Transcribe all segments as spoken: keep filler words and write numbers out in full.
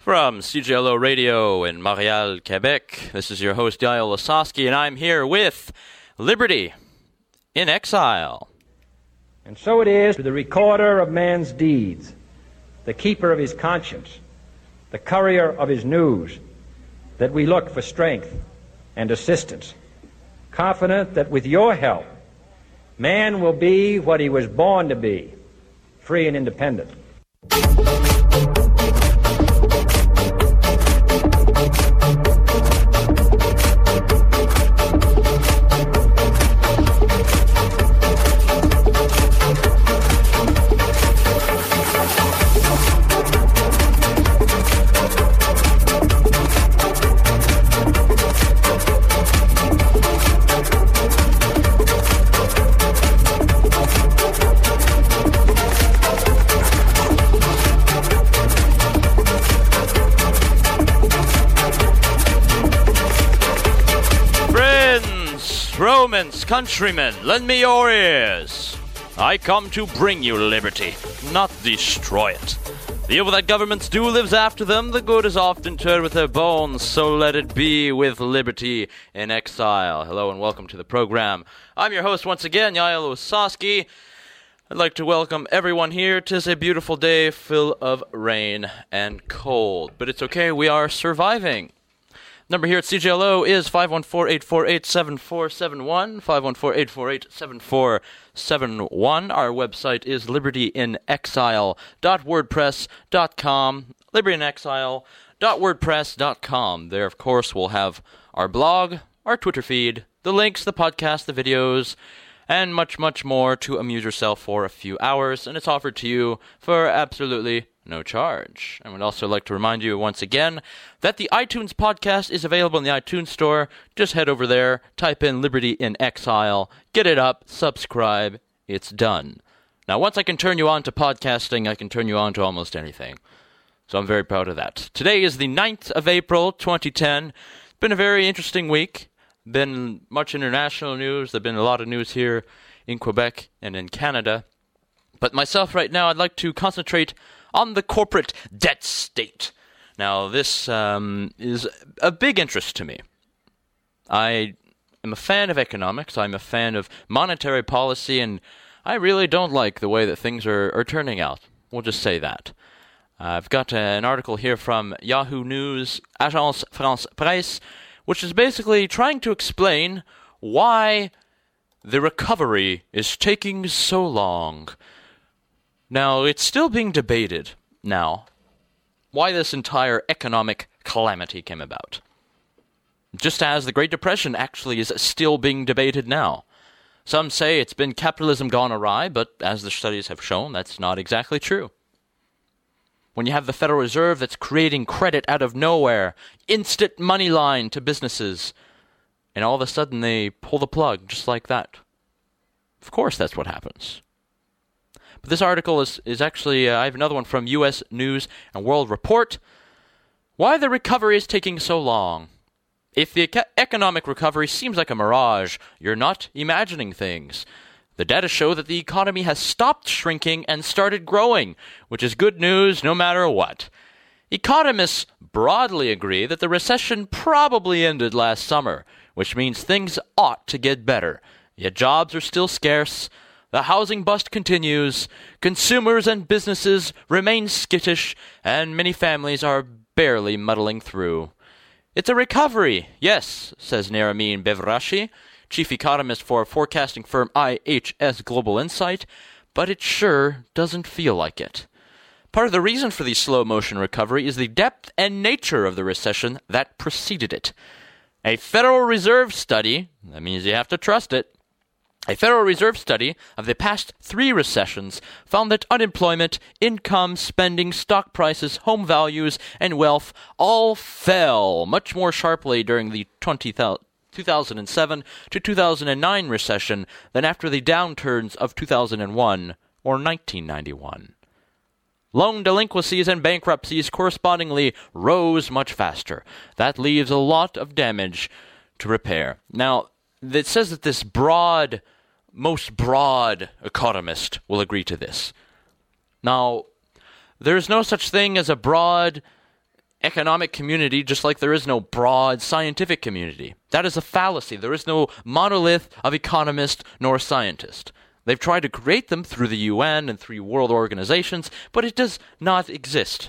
From C J L O Radio in Montreal, Quebec, this is your host, Yael Lasowski, and I'm here with Liberty in Exile. And so it is to the recorder of man's deeds, the keeper of his conscience, the courier of his news, that we look for strength and assistance, confident that with your help, man will be what he was born to be, free and independent. Romans, countrymen, lend me your ears. I come to bring you liberty, not destroy it. The evil that governments do lives after them, the good is often interred with their bones, so let it be with Liberty in Exile. Hello and welcome to the program. I'm your host once again, Yael Lasowski. I'd like to welcome everyone here. 'Tis a beautiful day full of rain and cold, but it's okay, we are surviving. Number here at C J L O is five one four, eight four eight, seven four seven one, five one four, eight four eight, seven four seven one. Our website is liberty in exile dot wordpress dot com, liberty in exile dot wordpress dot com. There, of course, we'll have our blog, our Twitter feed, the links, the podcast, the videos, and much, much more to amuse yourself for a few hours, and it's offered to you for absolutely no charge. I would also like to remind you once again that the iTunes podcast is available in the iTunes store. Just head over there, type in Liberty in Exile, get it up, subscribe, it's done. Now, once I can turn you on to podcasting, I can turn you on to almost anything. So I'm very proud of that. Today is the ninth of April, twenty ten. It's been a very interesting week. Been much international news. There's been a lot of news here in Quebec and in Canada. But myself right now, I'd like to concentrate on the corporate debt state. Now, this um, is a big interest to me. I am a fan of economics. I'm a fan of monetary policy, and I really don't like the way that things are, are turning out. We'll just say that. I've got an article here from Yahoo News, Agence France Presse, which is basically trying to explain why the recovery is taking so long. Now, it's still being debated now why this entire economic calamity came about. Just as the Great Depression actually is still being debated now. Some say it's been capitalism gone awry, but as the studies have shown, that's not exactly true. When you have the Federal Reserve that's creating credit out of nowhere, instant money line to businesses, and all of a sudden they pull the plug just like that. Of course that's what happens. But this article is, is actually, uh, I have another one from U S News and World Report. Why the recovery is taking so long. If the eco- economic recovery seems like a mirage, you're not imagining things. The data show that the economy has stopped shrinking and started growing, which is good news no matter what. Economists broadly agree that the recession probably ended last summer, which means things ought to get better. Yet jobs are still scarce. The housing bust continues, consumers and businesses remain skittish, and many families are barely muddling through. It's a recovery, yes, says Nermin Bevrashi, chief economist for forecasting firm I H S Global Insight, but it sure doesn't feel like it. Part of the reason for the slow-motion recovery is the depth and nature of the recession that preceded it. A Federal Reserve study, that means you have to trust it, A Federal Reserve study of the past three recessions found that unemployment, income, spending, stock prices, home values, and wealth all fell much more sharply during the two thousand seven to two thousand nine recession than after the downturns of two thousand one or nineteen ninety-one. Loan delinquencies and bankruptcies correspondingly rose much faster. That leaves a lot of damage to repair. Now, it says that this broad, most broad economist will agree to this. Now, there is no such thing as a broad economic community, just like there is no broad scientific community. That is a fallacy. There is no monolith of economist nor scientist. They've tried to create them through the U N and through world organizations, but it does not exist.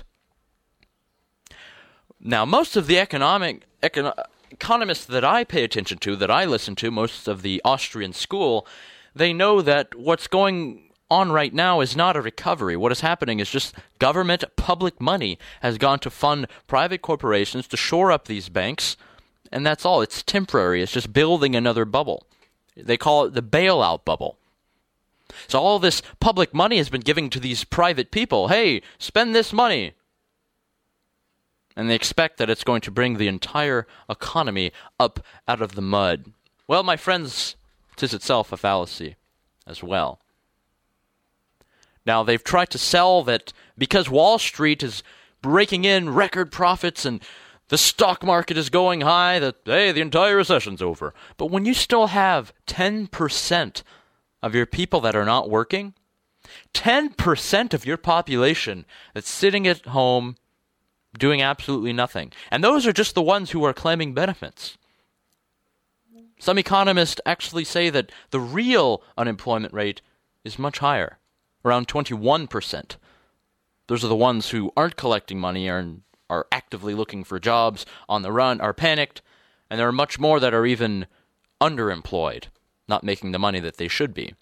Now, most of the economic econo- economists that I pay attention to, that I listen to, most of the Austrian school, they know that what's going on right now is not a recovery. What is happening is just government public money has gone to fund private corporations to shore up these banks, and that's all. It's temporary. It's just building another bubble. They call it the bailout bubble. So all this public money has been given to these private people. Hey, spend this money. And they expect that it's going to bring the entire economy up out of the mud. Well, my friends, it is itself a fallacy as well. Now, they've tried to sell that because Wall Street is breaking in record profits and the stock market is going high, that, hey, the entire recession's over. But when you still have ten percent of your people that are not working, ten percent of your population that's sitting at home doing absolutely nothing. And those are just the ones who are claiming benefits. Some economists actually say that the real unemployment rate is much higher, around twenty-one percent. Those are the ones who aren't collecting money and are actively looking for jobs, on the run, are panicked, and there are much more that are even underemployed, not making the money that they should be.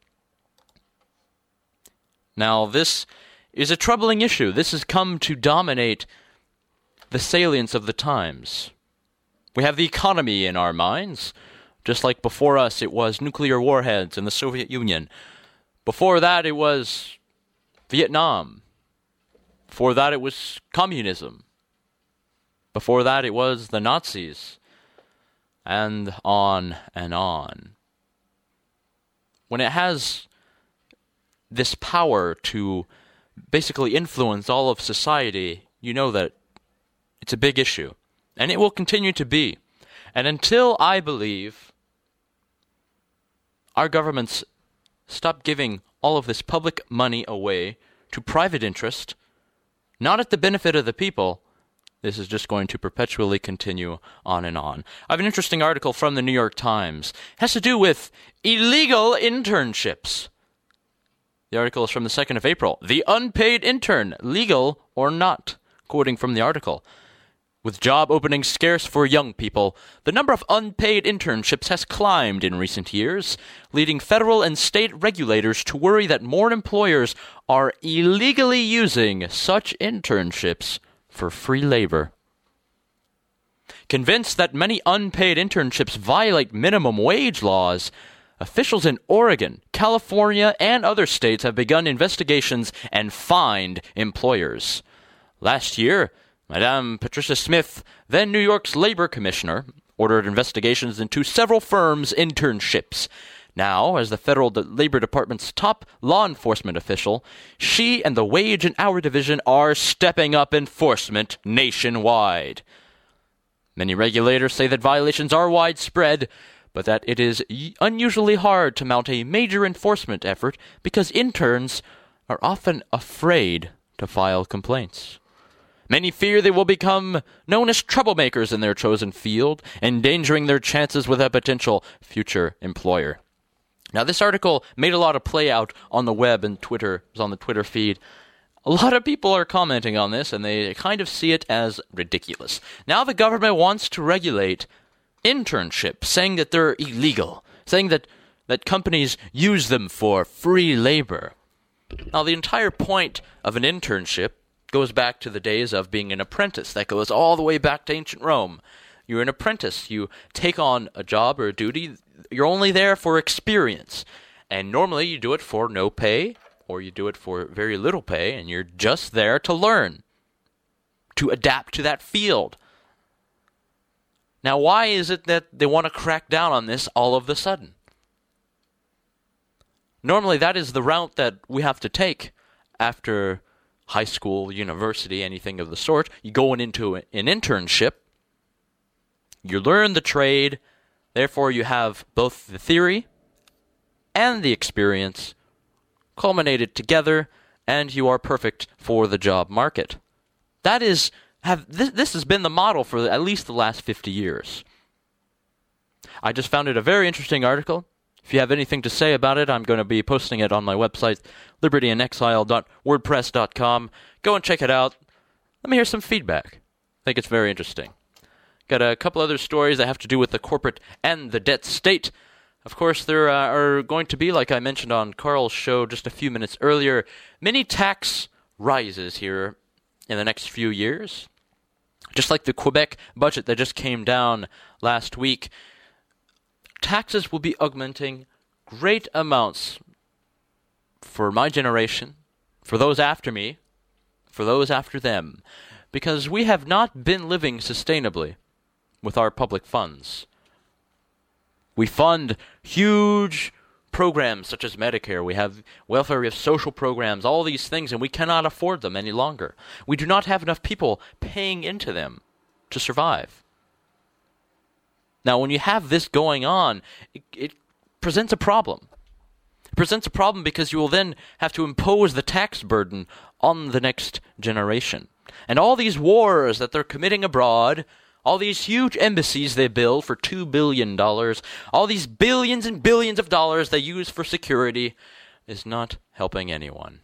Now, this is a troubling issue. This has come to dominate the salience of the times. We have the economy in our minds, just like before us it was nuclear warheads in the Soviet Union. Before that it was Vietnam. Before that it was communism. Before that it was the Nazis. And on and on. When it has this power to basically influence all of society, you know that it's a big issue. And it will continue to be. And until, I believe, our governments stop giving all of this public money away to private interest, not at the benefit of the people, this is just going to perpetually continue on and on. I have an interesting article from the New York Times. It has to do with illegal internships. The article is from the second of April. The unpaid intern, legal or not? Quoting from the article. With job openings scarce for young people, the number of unpaid internships has climbed in recent years, leading federal and state regulators to worry that more employers are illegally using such internships for free labor. Convinced that many unpaid internships violate minimum wage laws, officials in Oregon, California, and other states have begun investigations and fined employers. Last year, Madame Patricia Smith, then New York's labor commissioner, ordered investigations into several firms' internships. Now, as the federal de- Labor Department's top law enforcement official, she and the Wage and Hour Division are stepping up enforcement nationwide. Many regulators say that violations are widespread, but that it is y- unusually hard to mount a major enforcement effort because interns are often afraid to file complaints. Many fear they will become known as troublemakers in their chosen field, endangering their chances with a potential future employer. Now, this article made a lot of play out on the web and Twitter. It was on the Twitter feed. A lot of people are commenting on this, and they kind of see it as ridiculous. Now the government wants to regulate internships, saying that they're illegal, saying that, that companies use them for free labor. Now, the entire point of an internship goes back to the days of being an apprentice. That goes all the way back to ancient Rome. You're an apprentice. You take on a job or a duty. You're only there for experience. And normally you do it for no pay, or you do it for very little pay, and you're just there to learn, to adapt to that field. Now, why is it that they want to crack down on this all of a sudden? Normally that is the route that we have to take after high school, university, anything of the sort. You go into an internship, you learn the trade, therefore you have both the theory and the experience culminated together, and you are perfect for the job market. That is have this, this has been the model for at least the last fifty years. I just found it a very interesting article. If you have anything to say about it, I'm going to be posting it on my website, liberty in exile dot wordpress dot com. Go and check it out. Let me hear some feedback. I think it's very interesting. Got a couple other stories that have to do with the corporate and the debt state. Of course, there uh, are going to be, like I mentioned on Carl's show just a few minutes earlier, many tax rises here in the next few years. Just like the Quebec budget that just came down last week, taxes will be augmenting great amounts for my generation, for those after me, for those after them, because we have not been living sustainably with our public funds. We fund huge programs such as Medicare. We have welfare, we have social programs, all these things, and we cannot afford them any longer. We do not have enough people paying into them to survive. Now, when you have this going on, it, it presents a problem. It presents a problem because you will then have to impose the tax burden on the next generation. And all these wars that they're committing abroad, all these huge embassies they build for two billion dollars, all these billions and billions of dollars they use for security, is not helping anyone.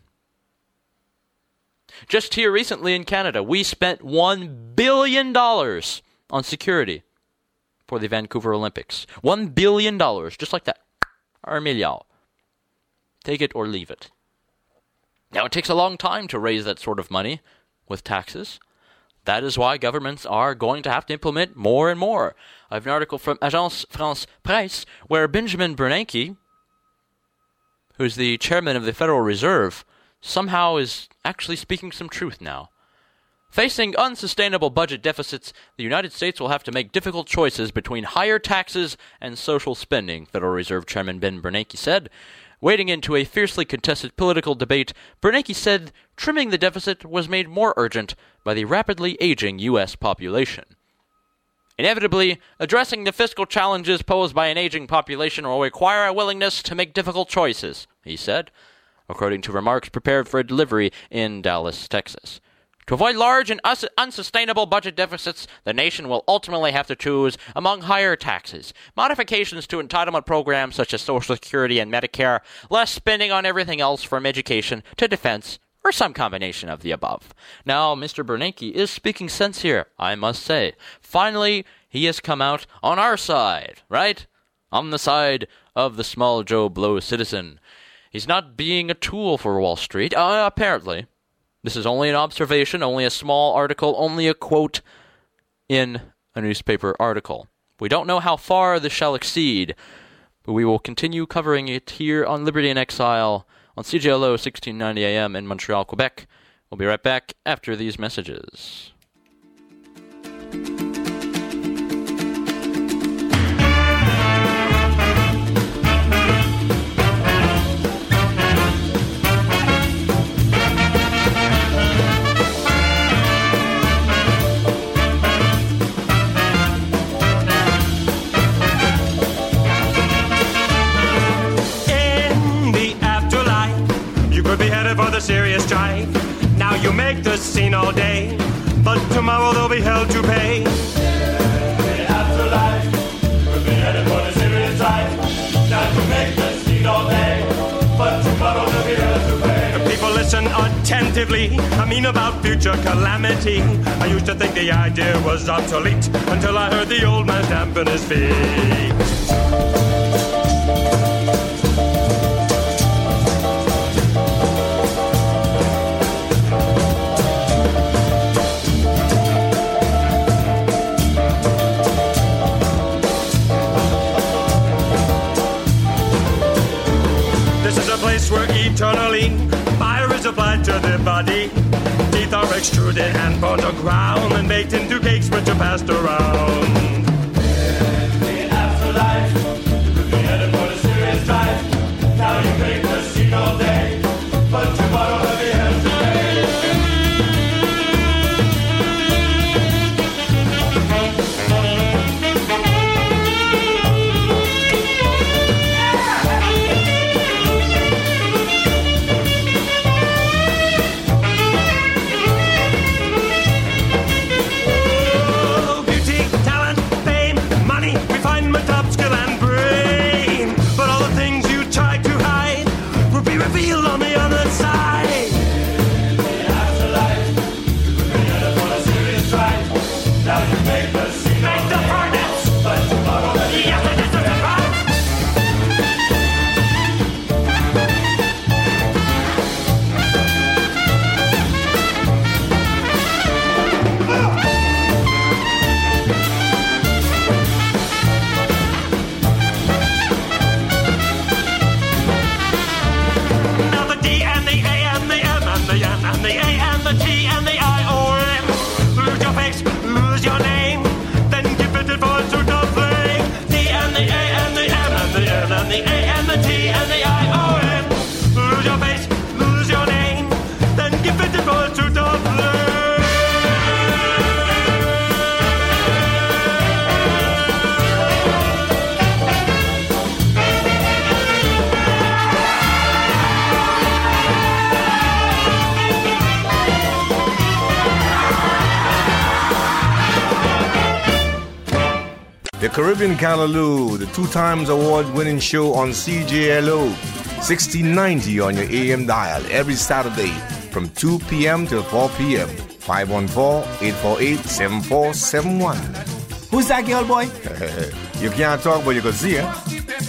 Just here recently in Canada, we spent one billion dollars on security for the Vancouver Olympics. one billion dollars, just like that. Un milliard. Take it or leave it. Now, it takes a long time to raise that sort of money with taxes. That is why governments are going to have to implement more and more. I have an article from Agence France Presse where Benjamin Bernanke, who's the chairman of the Federal Reserve, somehow is actually speaking some truth now. Facing unsustainable budget deficits, the United States will have to make difficult choices between higher taxes and social spending, Federal Reserve Chairman Ben Bernanke said. Wading into a fiercely contested political debate, Bernanke said trimming the deficit was made more urgent by the rapidly aging U S population. Inevitably, addressing the fiscal challenges posed by an aging population will require a willingness to make difficult choices, he said, according to remarks prepared for a delivery in Dallas, Texas. To avoid large and us- unsustainable budget deficits, the nation will ultimately have to choose among higher taxes, modifications to entitlement programs such as Social Security and Medicare, less spending on everything else from education to defense, or some combination of the above. Now, Mister Bernanke is speaking sense here, I must say. Finally, he has come out on our side, right? On the side of the small Joe Blow citizen. He's not being a tool for Wall Street, uh, apparently. This is only an observation, only a small article, only a quote in a newspaper article. We don't know how far this shall exceed, but we will continue covering it here on Liberty in Exile on C J L O sixteen ninety A M in Montreal, Quebec. We'll be right back after these messages. For the serious strife, now you make the scene all day, but tomorrow they'll be held to pay. In the afterlife, you'll be headed for the serious strife. Now you make the scene all day, but tomorrow they'll be held to pay. The people listen attentively. I mean about future calamity. I used to think the idea was obsolete until I heard the old man stamping his feet. Where eternally fire is applied to the body. Teeth are extruded and burned to ground and baked into cakes which are passed around. In the afterlife, you could be headed for the serious strife. Now you make the scene all day, but tomorrow will be held to The Caribbean Callaloo, the two times award-winning show on C J L O, sixteen ninety on your A M dial every Saturday from two p.m. till four p.m. five one four, eight four eight, seven four seven one. Who's that girl, boy? You can't talk, but you can see her.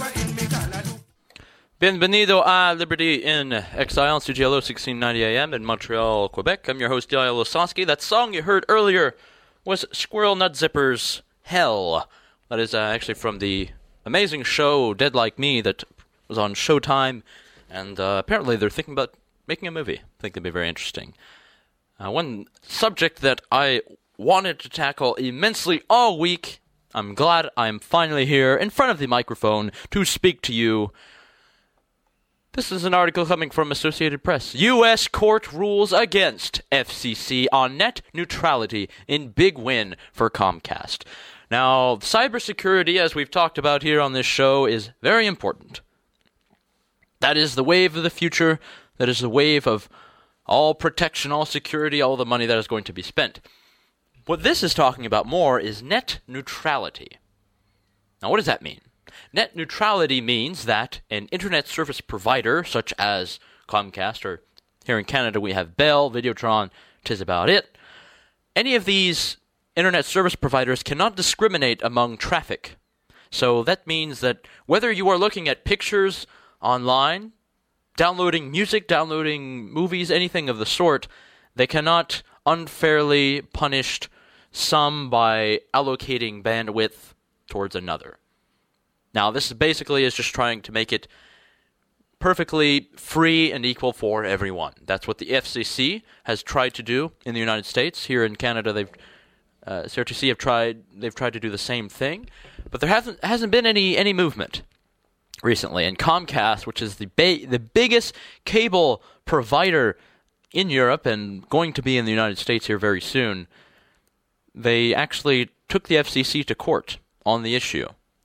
Bienvenido a Liberty in Exile on C J L O sixteen ninety A M in Montreal, Quebec. I'm your host, Yael Losowski. That song you heard earlier was Squirrel Nut Zipper's Hell. That is uh, actually from the amazing show Dead Like Me that was on Showtime. And uh, apparently they're thinking about making a movie. I think that'd be very interesting. Uh, one subject that I wanted to tackle immensely all week. I'm glad I'm finally here in front of the microphone to speak to you. This is an article coming from Associated Press. U S court rules against F C C on net neutrality in big win for Comcast. Now, cybersecurity, as we've talked about here on this show, is very important. That is the wave of the future. That is the wave of all protection, all security, all the money that is going to be spent. What this is talking about more is net neutrality. Now, what does that mean? Net neutrality means that an internet service provider, such as Comcast, or here in Canada we have Bell, Videotron, 'tis about it. Any of these internet service providers cannot discriminate among traffic. So that means that whether you are looking at pictures online, downloading music, downloading movies, anything of the sort, they cannot unfairly punish some by allocating bandwidth towards another. Now, this basically is just trying to make it perfectly free and equal for everyone. That's what the F C C has tried to do in the United States. Here in Canada, they've uh, C R T C have tried. They've tried to do the same thing, but there hasn't hasn't been any any movement recently. And Comcast, which is the ba- the biggest cable provider in Europe and going to be in the United States here very soon, they actually took the F C C to court on the issue.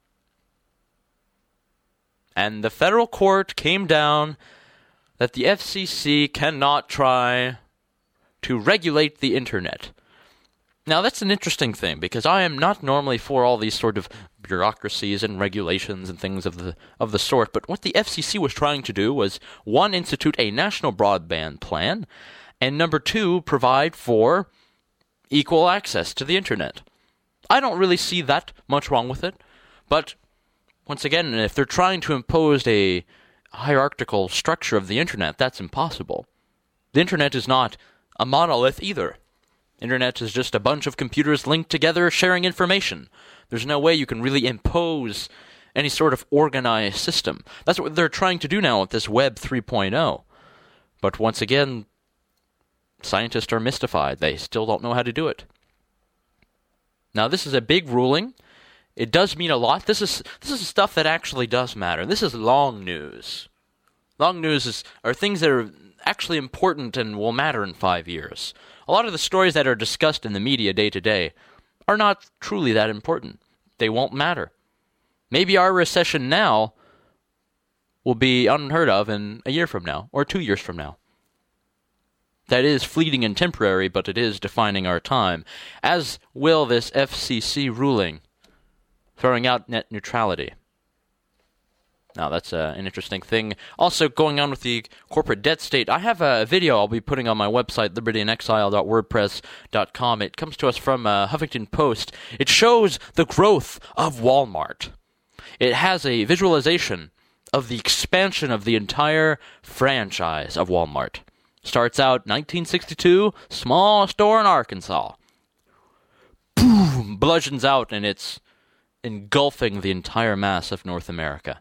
And the federal court came down that the F C C cannot try to regulate the internet. Now, that's an interesting thing, because I am not normally for all these sort of bureaucracies and regulations and things of the of the sort, but what the F C C was trying to do was, one, institute a national broadband plan, and number two, provide for equal access to the internet. I don't really see that much wrong with it, but once again, if they're trying to impose a hierarchical structure of the internet, that's impossible. The internet is not a monolith either. Internet is just a bunch of computers linked together sharing information. There's no way you can really impose any sort of organized system. That's what they're trying to do now with this Web three point oh. But once again, scientists are mystified. They still don't know how to do it. Now, this is a big ruling. It does mean a lot. This is this is stuff that actually does matter. This is long news. Long news is are things that are actually important and will matter in five years. A lot of the stories that are discussed in the media day to day are not truly that important. They won't matter. Maybe our recession now will be unheard of in a year from now, or two years from now. That is fleeting and temporary, but it is defining our time, as will this F C C ruling throwing out net neutrality. Now, that's uh, an interesting thing. Also, going on with the corporate debt state, I have a video I'll be putting on my website, liberty in exile dot wordpress dot com. It comes to us from uh, Huffington Post. It shows the growth of Walmart. It has a visualization of the expansion of the entire franchise of Walmart. Starts out nineteen sixty-two, small store in Arkansas. Boom! Bludgeons out, and it's engulfing the entire mass of North America.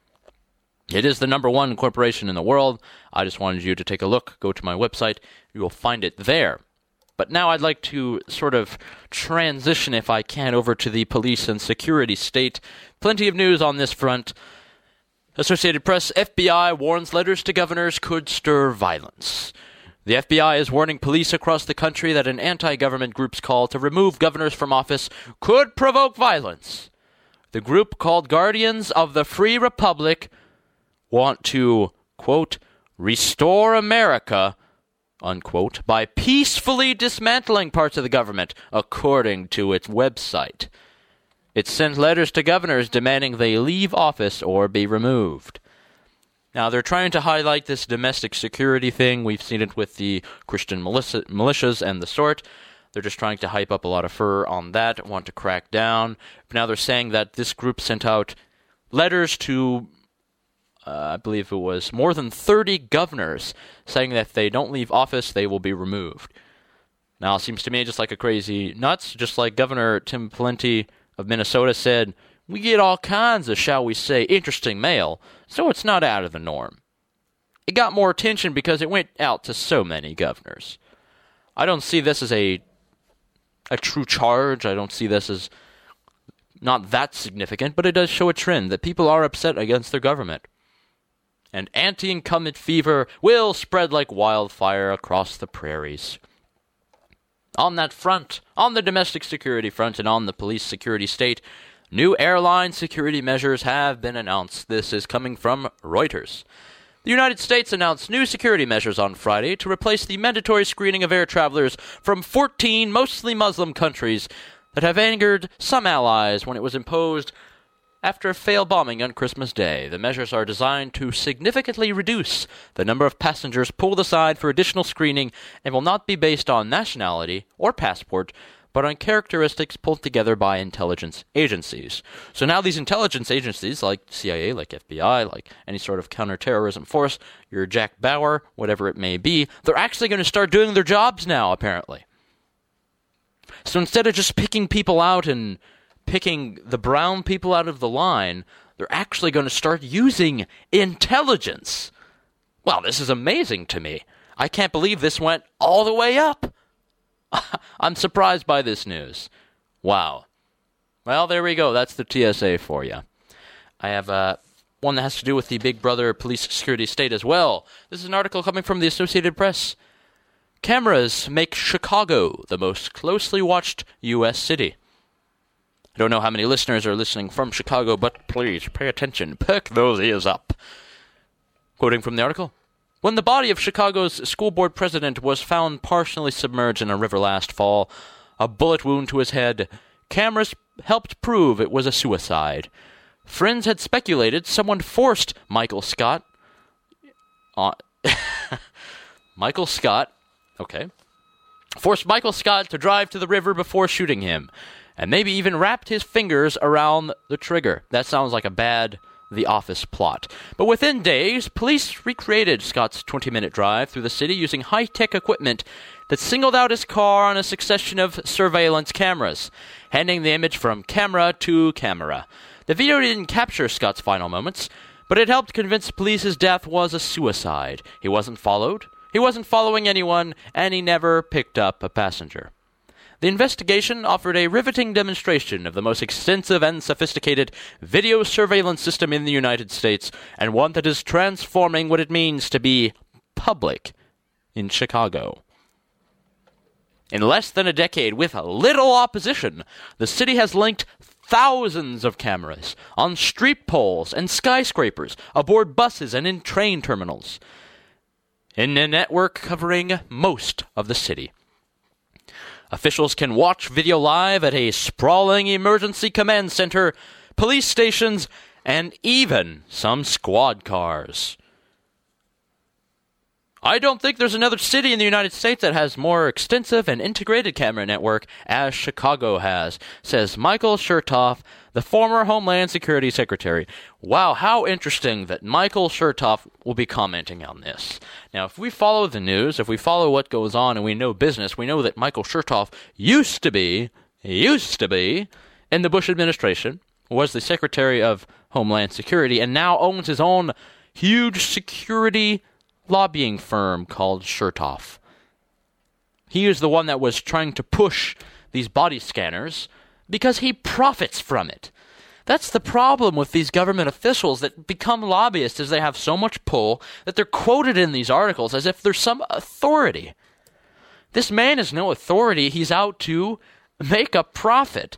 It is the number one corporation in the world. I just wanted you to take a look. Go to my website. You will find it there. But now I'd like to sort of transition, if I can, over to the police and security state. Plenty of news on this front. Associated Press, F B I warns letters to governors could stir violence. The F B I is warning police across the country that an anti-government group's call to remove governors from office could provoke violence. The group, called Guardians of the Free Republic, want to, quote, restore America, unquote, by peacefully dismantling parts of the government, according to its website. It sent letters to governors demanding they leave office or be removed. Now, they're trying to highlight this domestic security thing. We've seen it with the Christian militia, militias and the sort. They're just trying to hype up a lot of fur on that, want to crack down. But now they're saying that this group sent out letters to, uh, I believe it was more than thirty governors, saying that if they don't leave office, they will be removed. Now, it seems to me just like a crazy nuts, just like Governor Tim Pawlenty of Minnesota said, we get all kinds of, shall we say, interesting mail, so it's not out of the norm. It got more attention because it went out to so many governors. I don't see this as a a true charge. I don't see this as not that significant, but it does show a trend that people are upset against their government. And anti-incumbent fever will spread like wildfire across the prairies. On that front, on the domestic security front and on the police security state, new airline security measures have been announced. This is coming from Reuters. The United States announced new security measures on Friday to replace the mandatory screening of air travelers from fourteen mostly Muslim countries that have angered some allies when it was imposed after a failed bombing on Christmas Day. The measures are designed to significantly reduce the number of passengers pulled aside for additional screening and will not be based on nationality or passport, but on characteristics pulled together by intelligence agencies. So now these intelligence agencies, like C I A, like F B I, like any sort of counterterrorism force, your Jack Bauer, whatever it may be, they're actually going to start doing their jobs now, apparently. So instead of just picking people out and picking the brown people out of the line, they're actually going to start using intelligence. Well, this is amazing to me. I can't believe this went all the way up. I'm surprised by this news. Wow. Well, there we go. That's the T S A for you. I have uh, one that has to do with the Big Brother police security state as well. This is an article coming from the Associated Press. Cameras make Chicago the most closely watched U S city. I don't know how many listeners are listening from Chicago, but please pay attention. Perk those ears up. Quoting from the article. When the body of Chicago's school board president was found partially submerged in a river last fall, a bullet wound to his head, cameras helped prove it was a suicide. Friends had speculated someone forced Michael Scott... Uh, Michael Scott... Okay. Forced Michael Scott to drive to the river before shooting him, and maybe even wrapped his fingers around the trigger. That sounds like a bad The Office plot. But within days, police recreated Scott's twenty-minute drive through the city using high-tech equipment that singled out his car on a succession of surveillance cameras, handing the image from camera to camera. The video didn't capture Scott's final moments, but it helped convince police his death was a suicide. He wasn't followed, he wasn't following anyone, and he never picked up a passenger. The investigation offered a riveting demonstration of the most extensive and sophisticated video surveillance system in the United States, and one that is transforming what it means to be public in Chicago. In less than a decade, with little opposition, the city has linked thousands of cameras on street poles and skyscrapers, aboard buses and in train terminals, in a network covering most of the city. Officials can watch video live at a sprawling emergency command center, police stations, and even some squad cars. I don't think there's another city in the United States that has more extensive and integrated camera network as Chicago has, says Michael Chertoff, the former Homeland Security Secretary. Wow, how interesting that Michael Chertoff will be commenting on this. Now, if we follow the news, if we follow what goes on and we know business, we know that Michael Chertoff used to be, used to be, in the Bush administration, was the Secretary of Homeland Security, and now owns his own huge security lobbying firm called Chertoff. He is the one that was trying to push these body scanners because he profits from it. That's the problem with these government officials that become lobbyists, is they have so much pull that they're quoted in these articles as if there's some authority. This man is no authority. He's out to make a profit.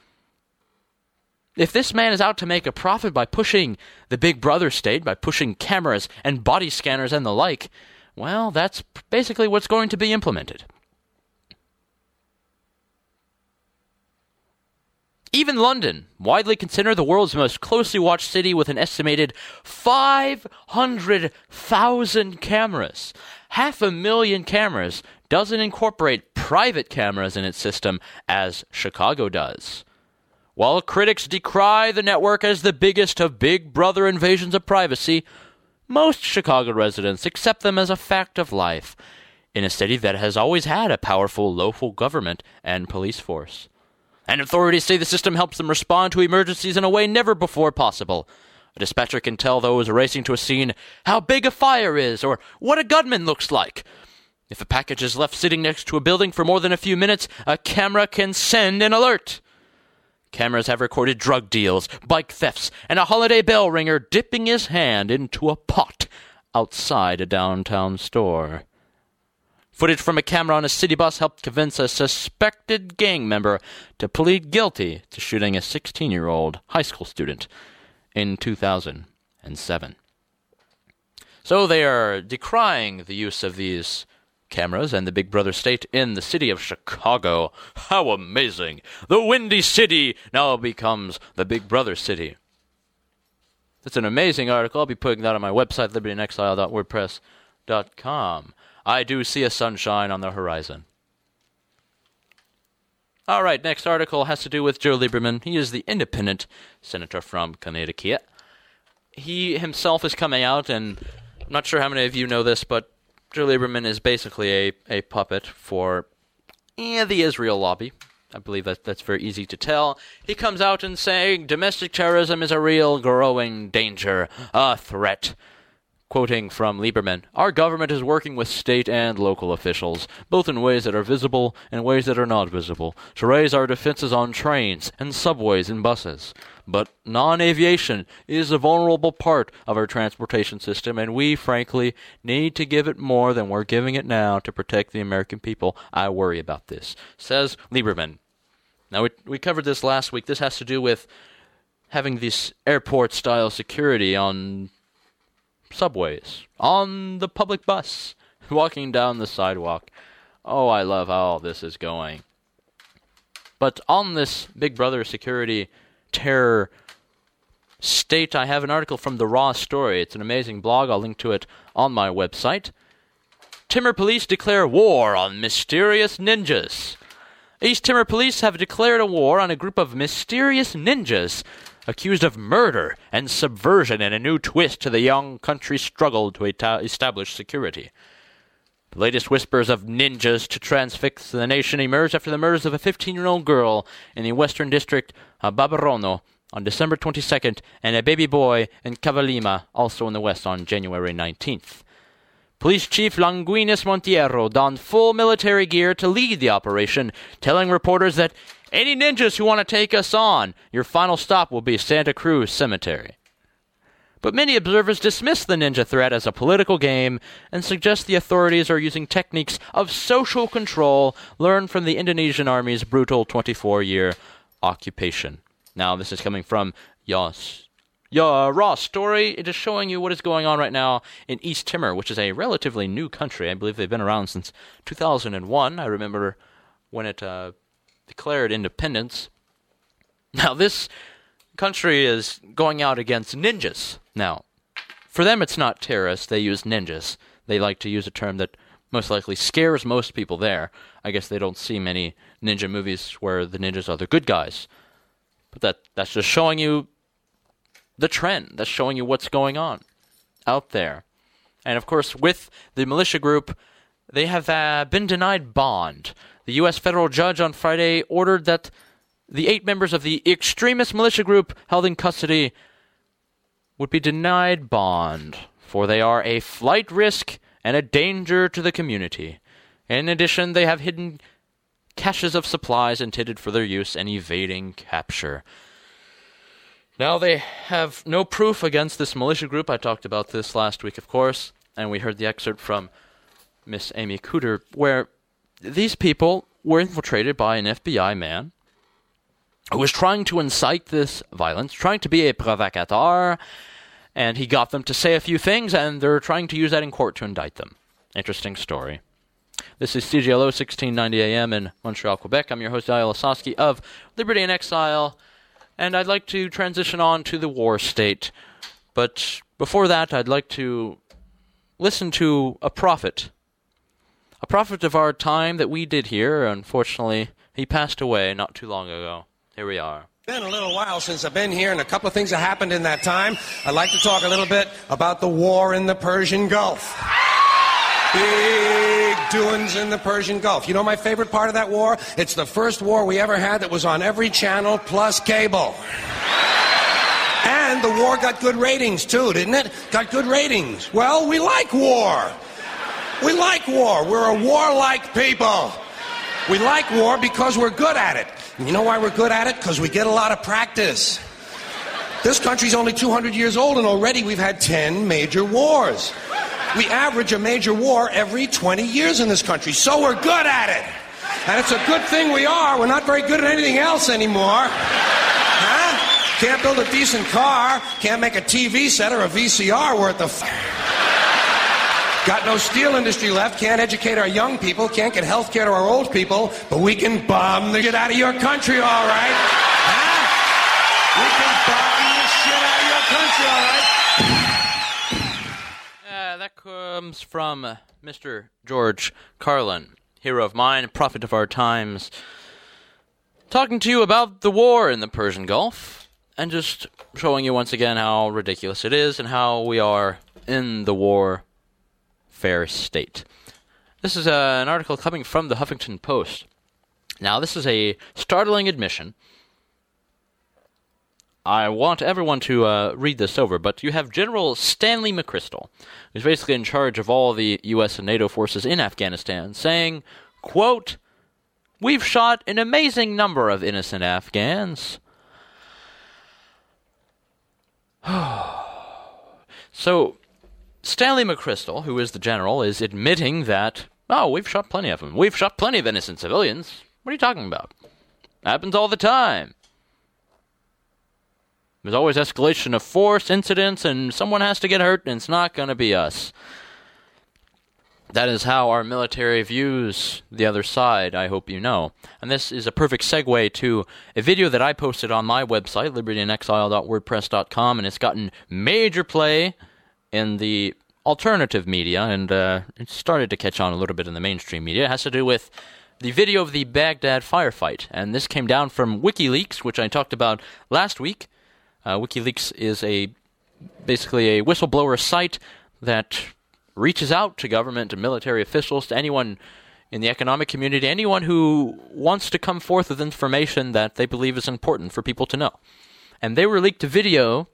If this man is out to make a profit by pushing the Big Brother state, by pushing cameras and body scanners and the like, well, that's basically what's going to be implemented. Even London, widely considered the world's most closely watched city with an estimated five hundred thousand cameras, half a million cameras, doesn't incorporate private cameras in its system as Chicago does. While critics decry the network as the biggest of Big Brother invasions of privacy, most Chicago residents accept them as a fact of life in a city that has always had a powerful local government and police force. And authorities say the system helps them respond to emergencies in a way never before possible. A dispatcher can tell those racing to a scene how big a fire is or what a gunman looks like. If a package is left sitting next to a building for more than a few minutes, a camera can send an alert. Cameras have recorded drug deals, bike thefts, and a holiday bell ringer dipping his hand into a pot outside a downtown store. Footage from a camera on a city bus helped convince a suspected gang member to plead guilty to shooting a sixteen-year-old high school student in two thousand seven. So they are decrying the use of these cameras and the Big Brother state in the city of Chicago. How amazing! The Windy City now becomes the Big Brother city. That's an amazing article. I'll be putting that on my website, liberty in exile dot wordpress dot com. I do see a sunshine on the horizon. All right, next article has to do with Joe Lieberman. He is the independent senator from Connecticut. He himself is coming out, and I'm not sure how many of you know this, but Joe Lieberman is basically a, a puppet for eh, the Israel lobby. I believe that that's very easy to tell. He comes out and saying domestic terrorism is a real growing danger, a threat. Quoting from Lieberman, our government is working with state and local officials, both in ways that are visible and ways that are not visible, to raise our defenses on trains and subways and buses. But non-aviation is a vulnerable part of our transportation system, and we, frankly, need to give it more than we're giving it now to protect the American people. I worry about this, says Lieberman. Now, we, we covered this last week. This has to do with having this airport-style security on subways, on the public bus, walking down the sidewalk. Oh, I love how all this is going. But on this Big Brother security terror state, I have an article from the Raw Story. It's an amazing blog. I'll link to it on my website. Timor police declare war on mysterious ninjas. East Timor police have declared a war on a group of mysterious ninjas accused of murder and subversion in a new twist to the young country's struggle to eta- establish security. The latest whispers of ninjas to transfix the nation emerged after the murders of a fifteen-year-old girl in the western district of Babarono on December twenty-second and a baby boy in Cavalima, also in the west, on January nineteenth. Police Chief Languinis Montiero donned full military gear to lead the operation, telling reporters that any ninjas who want to take us on, your final stop will be Santa Cruz Cemetery. But many observers dismiss the ninja threat as a political game and suggest the authorities are using techniques of social control learned from the Indonesian Army's brutal twenty-four-year occupation. Now, this is coming from Yos. Yeah, Raw Story. It is showing you what is going on right now in East Timor, which is a relatively new country. I believe they've been around since two thousand one. I remember when it uh, declared independence. Now, this country is going out against ninjas. Now, for them, it's not terrorists. They use ninjas. They like to use a term that most likely scares most people there. I guess they don't see many ninja movies where the ninjas are the good guys. But that that's just showing you the trend. That's showing you what's going on out there. And, of course, with the militia group, they have uh, been denied bond. The U S federal judge on Friday ordered that the eight members of the extremist militia group held in custody would be denied bond, for they are a flight risk and a danger to the community. In addition, they have hidden caches of supplies intended for their use and evading capture. Now, they have no proof against this militia group. I talked about this last week, of course, and we heard the excerpt from Miss Amy Cooter, where these people were infiltrated by an F B I man who was trying to incite this violence, trying to be a provocateur, and he got them to say a few things, and they're trying to use that in court to indict them. Interesting story. This is C J L O sixteen ninety A M in Montreal, Quebec. I'm your host, Dale Lasowski of Liberty in Exile, and I'd like to transition on to the war state. But before that, I'd like to listen to a prophet. A prophet of our time that we did here. Unfortunately, he passed away not too long ago. Here we are. It's been a little while since I've been here, and a couple of things have happened in that time. I'd like to talk a little bit about the war in the Persian Gulf. Big doings in the Persian Gulf. You know my favorite part of that war? It's the first war we ever had that was on every channel plus cable. And the war got good ratings, too, didn't it? Got good ratings. Well, we like war. We like war. We're a warlike people. We like war because we're good at it. And you know why we're good at it? Because we get a lot of practice. This country's only two hundred years old, and already we've had ten major wars. We average a major war every twenty years in this country, so we're good at it. And it's a good thing we are. We're not very good at anything else anymore. Huh? Can't build a decent car, can't make a T V set or a V C R worth of... Got no steel industry left, can't educate our young people, can't get health care to our old people, but we can bomb the shit out of your country, all right? Huh? We can bomb the shit out of your country, all right? Uh, that comes from uh, Mister George Carlin, hero of mine, prophet of our times, talking to you about the war in the Persian Gulf, and just showing you once again how ridiculous it is and how we are in the war fair state. This is uh, an article coming from the Huffington Post. Now, this is a startling admission. I want everyone to uh, read this over, but you have General Stanley McChrystal, who's basically in charge of all the U S and NATO forces in Afghanistan, saying, quote, "We've shot an amazing number of innocent Afghans." So, Stanley McChrystal, who is the general, is admitting that, oh, we've shot plenty of them. We've shot plenty of innocent civilians. What are you talking about? Happens all the time. There's always escalation of force, incidents, and someone has to get hurt, and it's not going to be us. That is how our military views the other side, I hope you know. And this is a perfect segue to a video that I posted on my website, liberty in exile dot wordpress dot com, and it's gotten major play in the alternative media, and uh, it started to catch on a little bit in the mainstream media. It has to do with the video of the Baghdad firefight, and this came down from WikiLeaks, which I talked about last week. Uh, WikiLeaks is a basically a whistleblower site that reaches out to government and military officials, to anyone in the economic community, anyone who wants to come forth with information that they believe is important for people to know. And they were leaked a video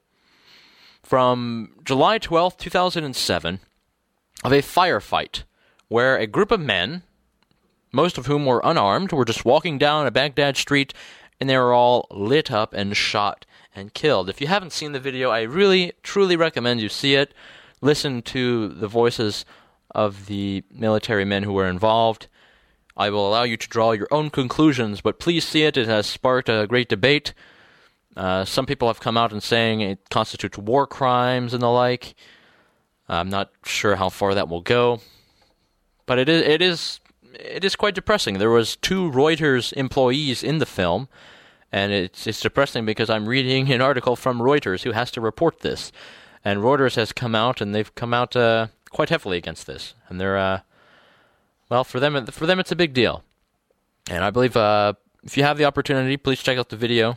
from July twelfth, two thousand seven, of a firefight where a group of men, most of whom were unarmed, were just walking down a Baghdad street, and they were all lit up and shot and killed. If you haven't seen the video, I really, truly recommend you see it. Listen to the voices of the military men who were involved. I will allow you to draw your own conclusions, but please see it. It has sparked a great debate. Uh, some people have come out and saying it constitutes war crimes and the like. I'm not sure how far that will go, but it is it is it is quite depressing. There was two Reuters employees in the film, and it's it's depressing because I'm reading an article from Reuters who has to report this, and Reuters has come out and they've come out uh, quite heavily against this, and they're uh, well for them for them it's a big deal, and I believe uh, if you have the opportunity, please check out the video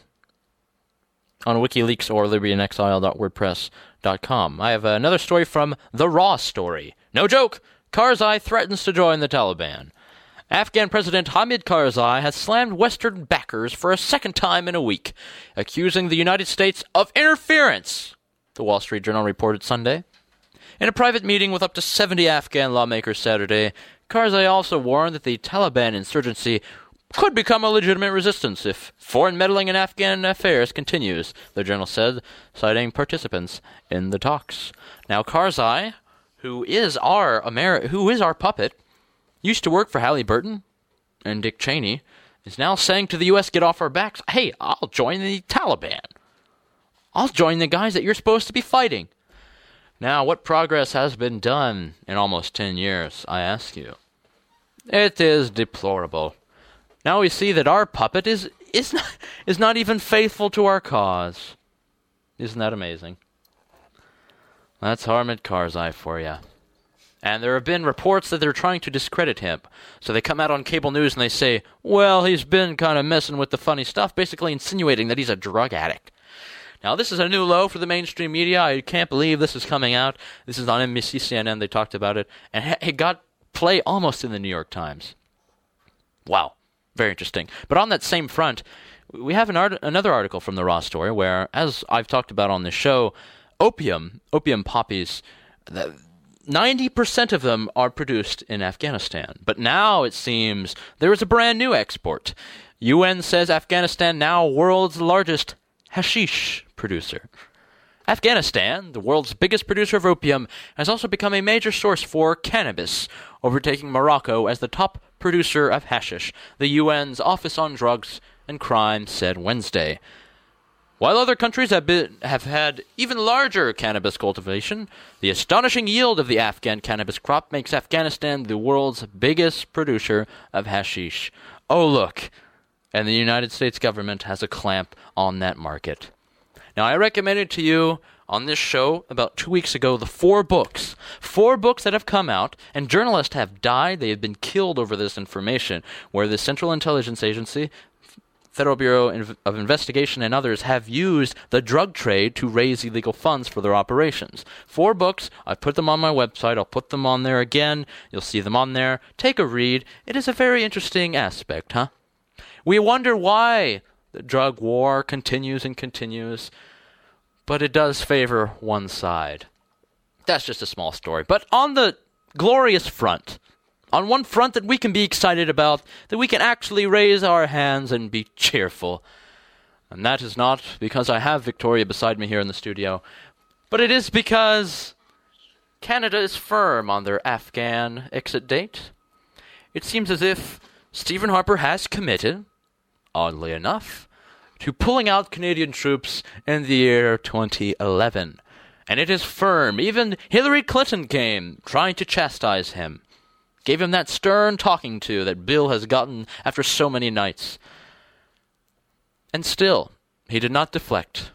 on WikiLeaks or liberty in exile dot wordpress dot com. I have another story from The Raw Story. No joke! Karzai threatens to join the Taliban. Afghan President Hamid Karzai has slammed Western backers for a second time in a week, accusing the United States of interference, the Wall Street Journal reported Sunday. In a private meeting with up to seventy Afghan lawmakers Saturday, Karzai also warned that the Taliban insurgency could become a legitimate resistance if foreign meddling in Afghan affairs continues, the journal said, citing participants in the talks. Now, Karzai, who is our Ameri- who is our puppet, used to work for Halliburton and Dick Cheney, is now saying to the U S, get off our backs, hey, I'll join the Taliban. I'll join the guys that you're supposed to be fighting. Now, what progress has been done in almost ten years, I ask you? It is deplorable. Now we see that our puppet is is not, is not even faithful to our cause. Isn't that amazing? That's Hamid Karzai for you. And there have been reports that they're trying to discredit him. So they come out on cable news and they say, well, he's been kind of messing with the funny stuff, basically insinuating that he's a drug addict. Now, this is a new low for the mainstream media. I can't believe this is coming out. This is on N B C, C N N. They talked about it. And it got play almost in the New York Times. Wow. Very interesting. But on that same front, we have an art- another article from the Raw story where, as I've talked about on this show, opium, opium poppies, the, ninety percent of them are produced in Afghanistan. But now it seems there is a brand new export. U N says Afghanistan now world's largest hashish producer. Afghanistan, the world's biggest producer of opium, has also become a major source for cannabis, overtaking Morocco as the top producer of hashish, the U N's Office on Drugs and Crime said Wednesday. While other countries have, been, have had even larger cannabis cultivation, the astonishing yield of the Afghan cannabis crop makes Afghanistan the world's biggest producer of hashish. Oh, look, and the United States government has a clamp on that market. Now, I recommended to you on this show about two weeks ago the four books. Four books that have come out, and journalists have died. They have been killed over this information, where the Central Intelligence Agency, Federal Bureau of Investigation, and others have used the drug trade to raise illegal funds for their operations. Four books. I put them on my website. I'll put them on there again. You'll see them on there. Take a read. It is a very interesting aspect, huh? We wonder why the drug war continues and continues, but it does favor one side. That's just a small story. But on the glorious front, on one front that we can be excited about, that we can actually raise our hands and be cheerful. And that is not because I have Victoria beside me here in the studio, but it is because Canada is firm on their Afghan exit date. It seems as if Stephen Harper has committed, oddly enough, to pulling out Canadian troops in the year twenty eleven. And it is firm. Even Hillary Clinton came, trying to chastise him. Gave him that stern talking to that Bill has gotten after so many nights. And still, he did not deflect.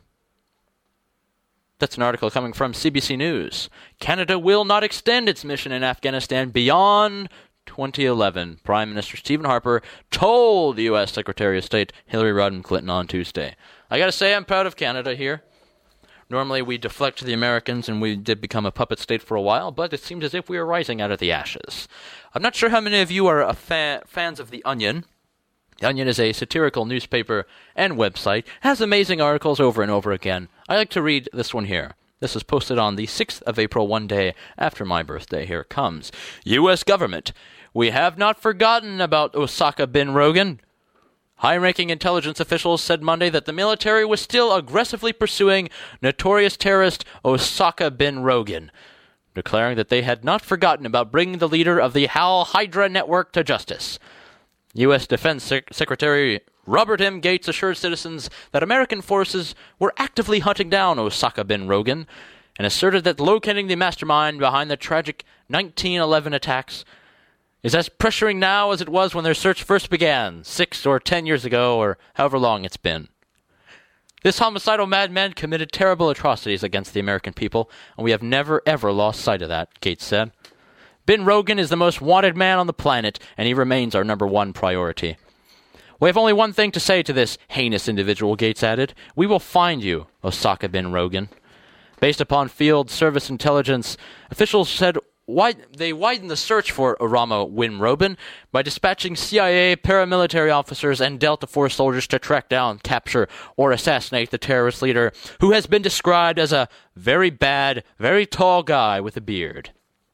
That's an article coming from C B C News. Canada will not extend its mission in Afghanistan beyond twenty eleven. Prime Minister Stephen Harper told U S Secretary of State Hillary Rodham Clinton on Tuesday. I gotta say, I'm proud of Canada here. Normally we deflect to the Americans, and we did become a puppet state for a while, but it seems as if we are rising out of the ashes. I'm not sure how many of you are a fa- fans of The Onion. The Onion is a satirical newspaper and website. It has amazing articles over and over again. I like to read this one here. This was posted on the sixth of April, one day after my birthday. Here it comes. U S government. We have not forgotten about Osaka bin Rogan. High-ranking intelligence officials said Monday that the military was still aggressively pursuing notorious terrorist Osaka bin Rogan, declaring that they had not forgotten about bringing the leader of the Al Hydra network to justice. U S Defense Sec- Secretary Robert M. Gates assured citizens that American forces were actively hunting down Osaka bin Rogan, and asserted that locating the mastermind behind the tragic nineteen eleven attacks is as pressuring now as it was when their search first began, six or ten years ago, or however long it's been. This homicidal madman committed terrible atrocities against the American people, and we have never, ever lost sight of that, Gates said. Bin Rogan is the most wanted man on the planet, and he remains our number one priority. We have only one thing to say to this heinous individual, Gates added. We will find you, Osaka bin Rogan. Based upon field service intelligence, officials said Wide, they widened the search for Orama Win Robin by dispatching C I A paramilitary officers and Delta Force soldiers to track down, capture, or assassinate the terrorist leader, who has been described as a very bad, very tall guy with a beard.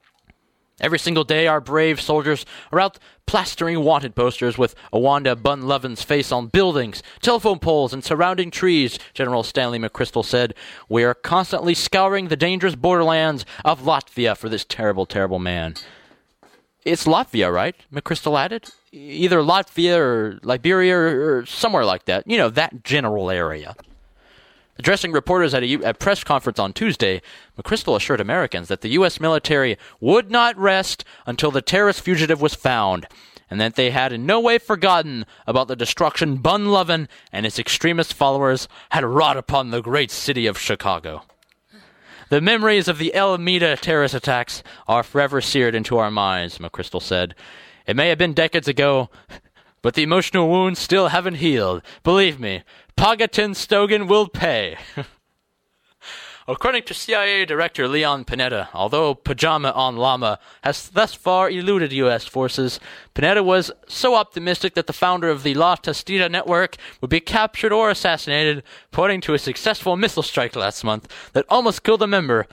Every single day, our brave soldiers are out plastering wanted posters with Awanda Bunlovin's face on buildings, telephone poles, and surrounding trees, General Stanley McChrystal said. We are constantly scouring the dangerous borderlands of Latvia for this terrible, terrible man. It's Latvia, right? McChrystal added. Either Latvia or Liberia or somewhere like that. You know, that general area. Addressing reporters at a, U- a press conference on Tuesday, McChrystal assured Americans that the U S military would not rest until the terrorist fugitive was found, and that they had in no way forgotten about the destruction Bun Lovin and his extremist followers had wrought upon the great city of Chicago. The memories of the Alameda terrorist attacks are forever seared into our minds, McChrystal said. It may have been decades ago, but the emotional wounds still haven't healed. Believe me, Pagatin Stogan will pay. According to C I A Director Leon Panetta, although Pajama on Llama has thus far eluded U S forces, Panetta was so optimistic that the founder of the La Testida network would be captured or assassinated, pointing to a successful missile strike last month that almost killed a member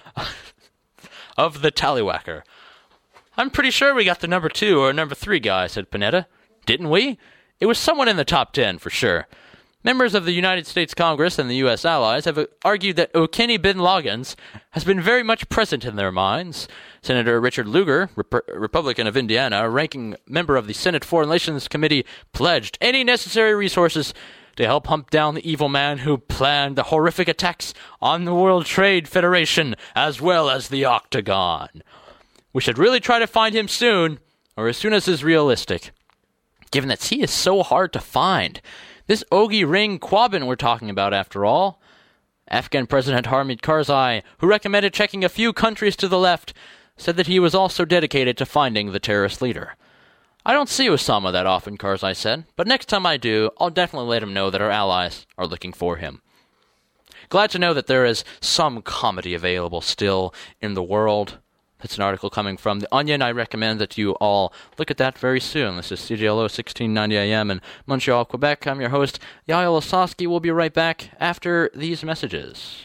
of the Tallywhacker. I'm pretty sure we got the number two or number three guy, said Panetta. Didn't we? It was someone in the top ten, for sure. Members of the United States Congress and the U S allies have argued that Okini bin Loggins has been very much present in their minds. Senator Richard Lugar, Rep- Republican of Indiana, a ranking member of the Senate Foreign Relations Committee, pledged any necessary resources to help hunt down the evil man who planned the horrific attacks on the World Trade Federation as well as the Octagon. We should really try to find him soon, or as soon as is realistic, given that he is so hard to find. This Ogi Ring Quabbin we're talking about, after all. Afghan President Hamid Karzai, who recommended checking a few countries to the left, said that he was also dedicated to finding the terrorist leader. I don't see Osama that often, Karzai said, but next time I do, I'll definitely let him know that our allies are looking for him. Glad to know that there is some comedy available still in the world. That's an article coming from The Onion. I recommend that you all look at that very soon. This is C J L O sixteen ninety A M in Montreal, Quebec. I'm your host, Yael Osowski. We'll be right back after these messages.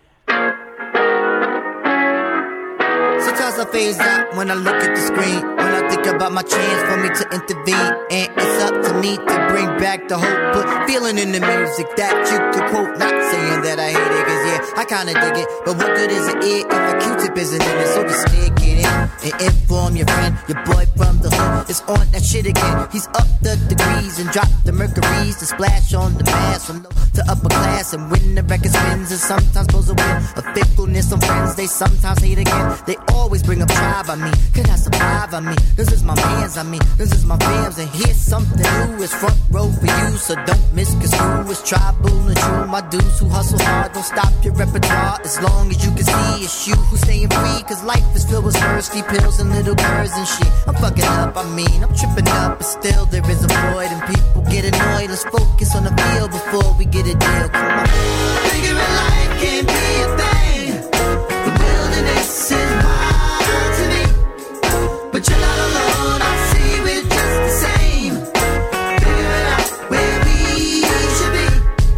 Sometimes I phase out when I look at the screen, when I think about my chance for me to intervene. And it's up to me to bring back the hope, put feeling in the music that you could quote. Not saying that I hate it, cause yeah, I kinda dig it, but what good is it if a Q-tip isn't in it? So just stick it in and inform your friend, your boy from the hood is on that shit again. He's up the degrees and drop the mercuries to splash on the mass from low to upper class. And when the record spins, it sometimes goes away. A fickleness on friends, they sometimes hate again. They always bring up tribe on me, can I survive on me? This is my mans on me, this is my fams. And here's something new, it's front row for you, so don't misconstrue. It's tribal and true, my dudes who hustle hard, don't stop your repertoire. As long as you can see, it's you who's staying free, cause life is filled with thirsty pills and little birds and shit. I'm fucking up, I mean, I'm tripping up, but still there is a void and people get annoyed. Let's focus on the field before we get a deal, come on. Figuring life can't be a thing, the wilderness is wild to me, but you're not alone, I see we're just the same, figuring out where we should be.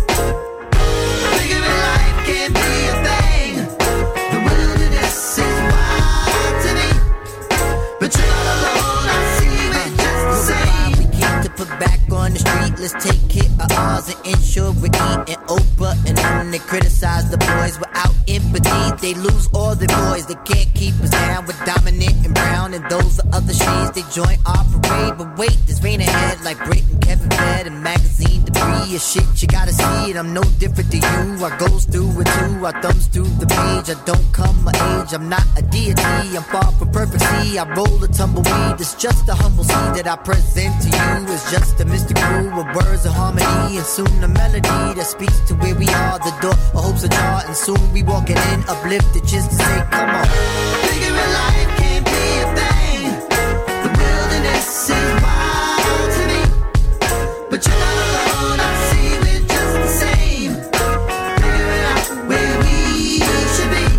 Figuring life can't be a thing, the wilderness is wild to me, but you're not alone, I see we're just the same. We came to put back on the street, let's take care of ours and ensure we're eating Oprah. And then they criticize the boys without empathy, they lose all their boys, they can't keep us down with Dominant and Brown and those are other shades, they join our parade. But wait, there's rain ahead like Brit and Kevin Fed and magazine debris. Is shit you gotta see it, I'm no different to you, I goes through it too, I thumbs through the page. I don't come my age, I'm not a deity, I'm far from perfect, see, I roll a tumbleweed. It's just a humble seed that I present to you. It's just a mystic brew of words of harmony, and soon a melody that speaks to where we are. The door of hope's ajar, and soon we walking in uplifted just to say, come on. Figuring life can't be a thing, the wilderness is wild to me, but you're not alone, I see we're just the same, figuring out where we should be.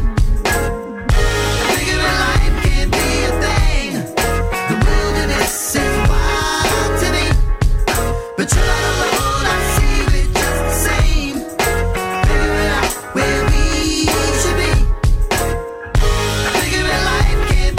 Figuring life can't be a thing, the wilderness is wild to me, but you're not alone, I see we're just the same, figuring out where we should be. Figuring life can't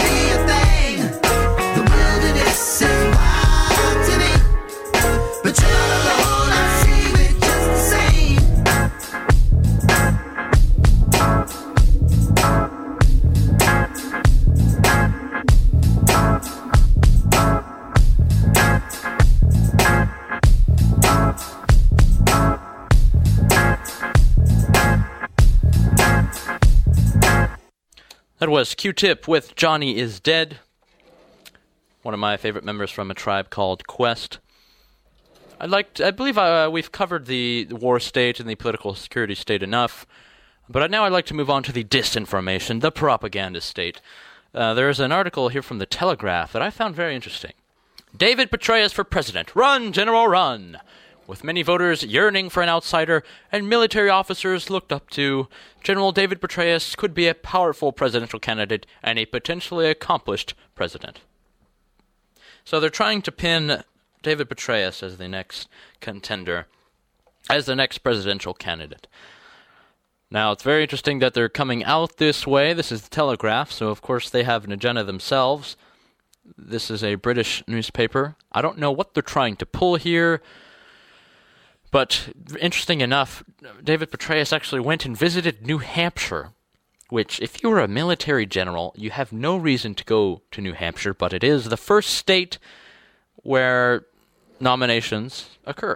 That was Q-Tip with Johnny is Dead, one of my favorite members from A Tribe Called Quest. I'd like to, I believe uh, we've covered the war state and the political security state enough, but now I'd like to move on to the disinformation, the propaganda state. Uh, there's an article here from The Telegraph that I found very interesting. David Petraeus for president. Run, General, run! With many voters yearning for an outsider and military officers looked up to, General David Petraeus could be a powerful presidential candidate and a potentially accomplished president. So they're trying to pin David Petraeus as the next contender, as the next presidential candidate. Now, it's very interesting that they're coming out this way. This is The Telegraph, so of course they have an agenda themselves. This is a British newspaper. I don't know what they're trying to pull here. But interesting enough, David Petraeus actually went and visited New Hampshire, which, if you're a military general, you have no reason to go to New Hampshire, but it is the first state where nominations occur.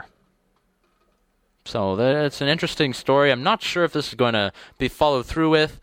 So that's an interesting story. I'm not sure if this is going to be followed through with.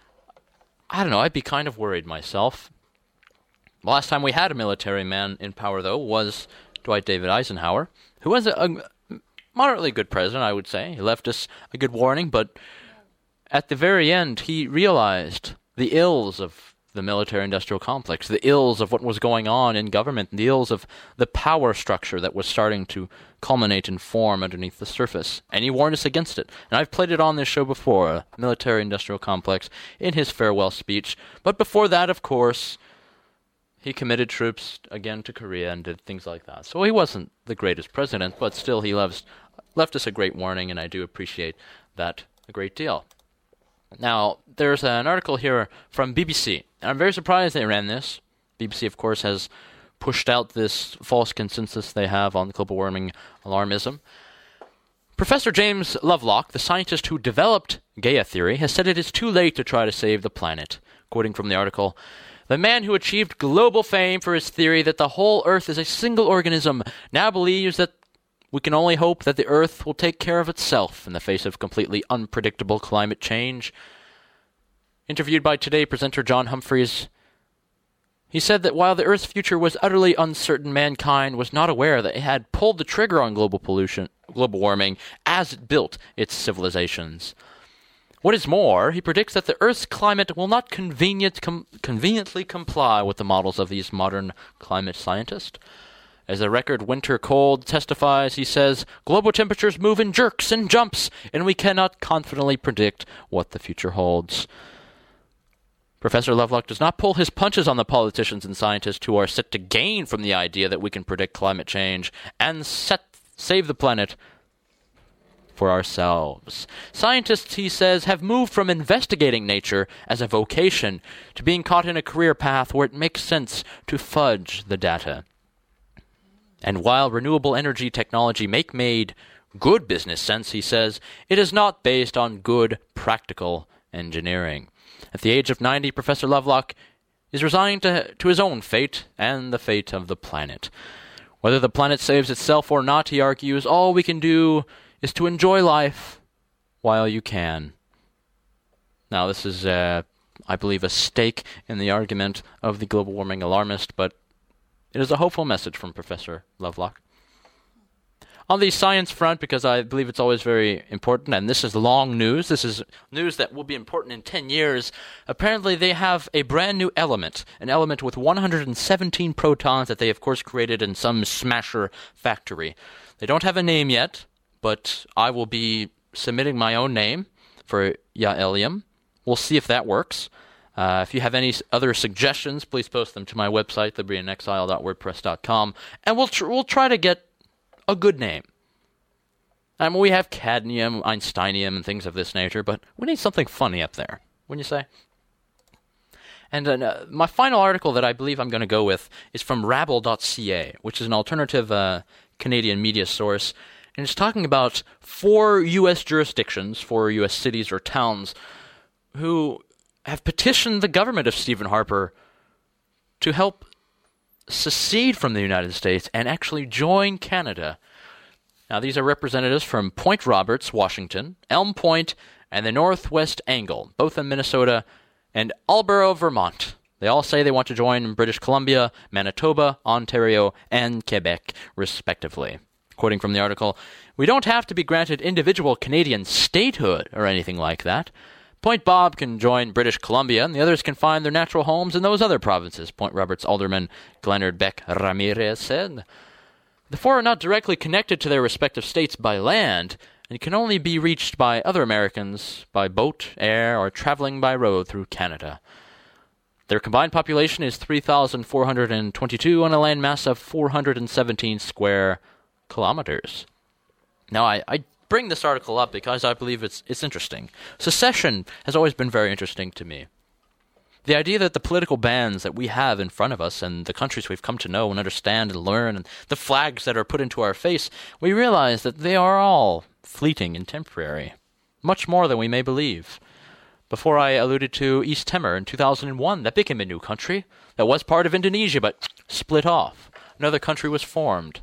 I don't know, I'd be kind of worried myself. The last time we had a military man in power, though, was Dwight David Eisenhower, who was a... a moderately good president, I would say. He left us a good warning, but at the very end, he realized the ills of the military-industrial complex, the ills of what was going on in government, the ills of the power structure that was starting to culminate and form underneath the surface. And he warned us against it. And I've played it on this show before, a military-industrial complex, in his farewell speech. But before that, of course, he committed troops again to Korea and did things like that. So he wasn't the greatest president, but still he loves, left us a great warning, and I do appreciate that a great deal. Now, there's an article here from B B C, and I'm very surprised they ran this. B B C, of course, has pushed out this false consensus they have on global warming alarmism. Professor James Lovelock, the scientist who developed Gaia theory, has said it is too late to try to save the planet. Quoting from the article, the man who achieved global fame for his theory that the whole Earth is a single organism now believes that we can only hope that the Earth will take care of itself in the face of completely unpredictable climate change. Interviewed by Today presenter John Humphreys, he said that while the Earth's future was utterly uncertain, mankind was not aware that it had pulled the trigger on global pollution, global warming, as it built its civilizations. What is more, he predicts that the Earth's climate will not convenient, com- conveniently comply with the models of these modern climate scientists. As the record winter cold testifies, he says, global temperatures move in jerks and jumps, and we cannot confidently predict what the future holds. Professor Lovelock does not pull his punches on the politicians and scientists who are set to gain from the idea that we can predict climate change and set, save the planet for ourselves. Scientists, he says, have moved from investigating nature as a vocation to being caught in a career path where it makes sense to fudge the data. And while renewable energy technology make made good business sense, he says, it is not based on good practical engineering. At the age of ninety, Professor Lovelock is resigned to, to his own fate and the fate of the planet. Whether the planet saves itself or not, he argues, all we can do is to enjoy life while you can. Now, this is, uh, I believe, a stake in the argument of the global warming alarmist, but it is a hopeful message from Professor Lovelock. On the science front, because I believe it's always very important, and this is long news, this is news that will be important in ten years, apparently they have a brand new element, an element with one hundred seventeen protons that they, of course, created in some smasher factory. They don't have a name yet, but I will be submitting my own name for Yaelium. We'll see if that works. Uh, if you have any other suggestions, please post them to my website, the brian exile dot wordpress dot com, and we'll tr- we'll try to get a good name. I mean, we have cadmium, Einsteinium, and things of this nature, but we need something funny up there, wouldn't you say? And uh, my final article that I believe I'm going to go with is from rabble dot c a, which is an alternative uh, Canadian media source, and it's talking about four U S jurisdictions, four U S cities or towns, who have petitioned the government of Stephen Harper to help secede from the United States and actually join Canada. Now, these are representatives from Point Roberts, Washington, Elm Point, and the Northwest Angle, both in Minnesota, and Alberta, Vermont. They all say they want to join British Columbia, Manitoba, Ontario, and Quebec, respectively. Quoting from the article, "We don't have to be granted individual Canadian statehood or anything like that. Point Bob can join British Columbia, and the others can find their natural homes in those other provinces," Point Roberts alderman Glenard Beck Ramirez said. "The four are not directly connected to their respective states by land, and can only be reached by other Americans by boat, air, or traveling by road through Canada. Their combined population is three thousand four hundred twenty-two on a landmass of four hundred seventeen square kilometers." Now, I, I bring this article up because I believe it's it's interesting. Secession has always been very interesting to me. The idea that the political bands that we have in front of us and the countries we've come to know and understand and learn and the flags that are put into our face, we realize that they are all fleeting and temporary, much more than we may believe. Before I alluded to East Timor in two thousand one, that became a new country that was part of Indonesia but split off. Another country was formed.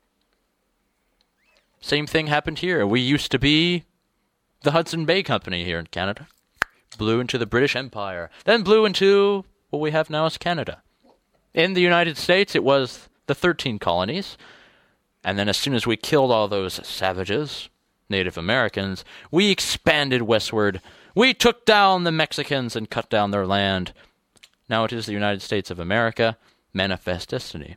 Same thing happened here. We used to be the Hudson Bay Company here in Canada. Blew into the British Empire. Then blew into what we have now as Canada. In the United States, it was the thirteen colonies. And then as soon as we killed all those savages, Native Americans, we expanded westward. We took down the Mexicans and cut down their land. Now it is the United States of America, manifest destiny.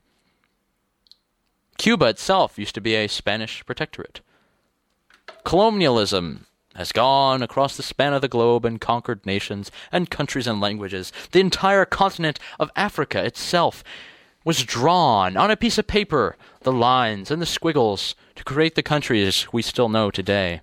Cuba itself used to be a Spanish protectorate. Colonialism has gone across the span of the globe and conquered nations and countries and languages. The entire continent of Africa itself was drawn on a piece of paper, the lines and the squiggles, to create the countries we still know today.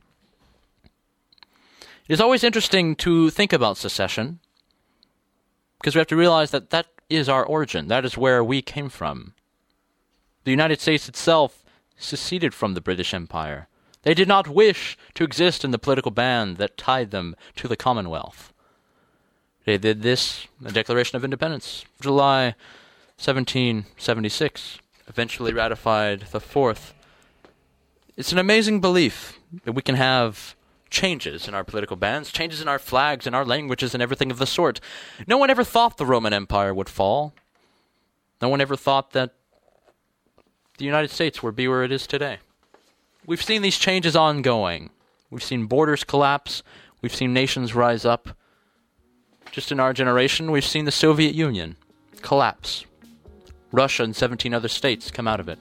It is always interesting to think about secession, because we have to realize that that is our origin. That is where we came from. The United States itself seceded from the British Empire. They did not wish to exist in the political band that tied them to the Commonwealth. They did this in the Declaration of Independence, July seventeen seventy-six, eventually ratified the fourth. It's an amazing belief that we can have changes in our political bands, changes in our flags, in our languages, and everything of the sort. No one ever thought the Roman Empire would fall. No one ever thought that the United States would be where it is today. We've seen these changes ongoing. We've seen borders collapse. We've seen nations rise up. Just in our generation, we've seen the Soviet Union collapse. Russia and seventeen other states come out of it.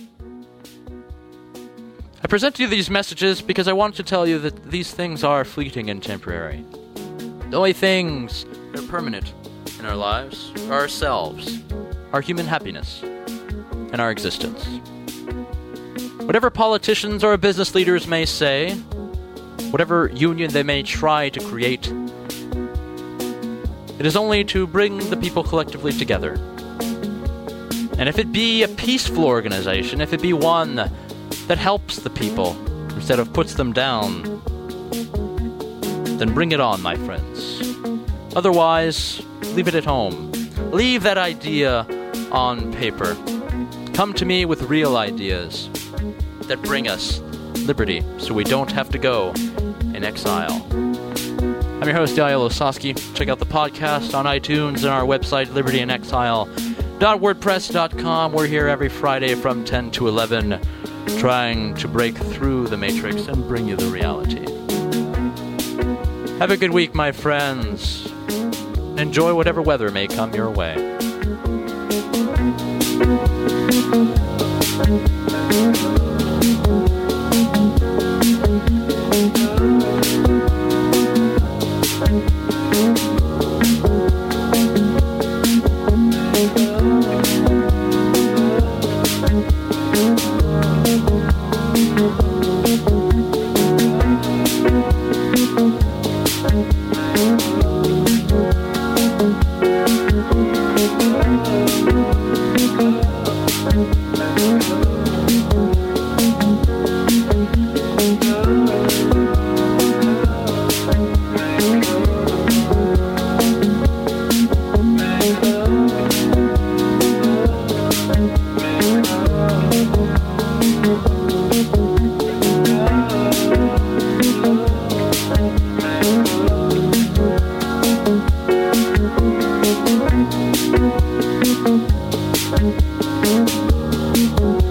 I present to you these messages because I want to tell you that these things are fleeting and temporary. The only things that are permanent in our lives are ourselves, our human happiness, and our existence. Whatever politicians or business leaders may say, whatever union they may try to create, it is only to bring the people collectively together. And if it be a peaceful organization, if it be one that helps the people instead of puts them down, then bring it on, my friends. Otherwise, leave it at home. Leave that idea on paper. Come to me with real ideas that bring us liberty so we don't have to go in exile. I'm your host, Daniel Ossowski. Check out the podcast on iTunes and our website, liberty in exile dot wordpress dot com. We're here every Friday from ten to eleven, trying to break through the matrix and bring you the reality. Have a good week, my friends. Enjoy whatever weather may come your way. Thank you. Thank